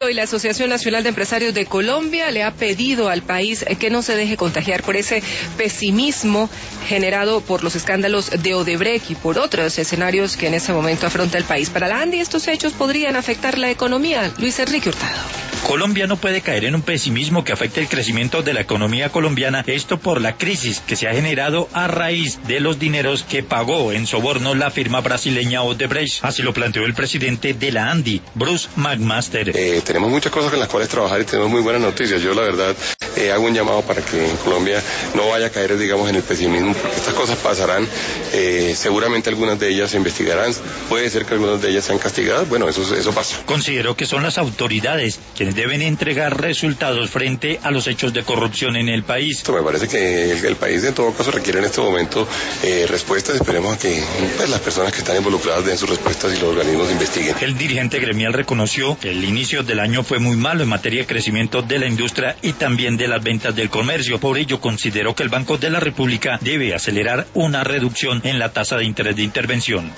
Hoy la Asociación Nacional de Empresarios de Colombia le ha pedido al país que no se deje contagiar por ese pesimismo generado por los escándalos de Odebrecht y por otros escenarios que en ese momento afronta el país. Para la ANDI, estos hechos podrían afectar la economía. Luis Enrique Hurtado. Colombia no puede caer en un pesimismo que afecte el crecimiento de la economía colombiana, esto por la crisis que se ha generado a raíz de los dineros que pagó en soborno la firma brasileña Odebrecht. Así lo planteó el presidente de la ANDI, Bruce McMaster. Tenemos muchas cosas con las cuales trabajar y tenemos muy buenas noticias. Yo la verdad hago un llamado para que en Colombia no vaya a caer, digamos, en el pesimismo, porque estas cosas pasarán. Seguramente algunas de ellas se investigarán, puede ser que algunas de ellas sean castigadas. Bueno, eso pasa. Considero que son las autoridades quienes deben entregar resultados frente a los hechos de corrupción en el país. Me parece que el país en todo caso requiere en este momento respuestas. Esperemos a que las personas que están involucradas den sus respuestas y los organismos investiguen. El dirigente gremial reconoció que el inicio del año fue muy malo en materia de crecimiento de la industria y también de las ventas del comercio. Por ello consideró que el Banco de la República debe acelerar una reducción en la tasa de interés de intervención.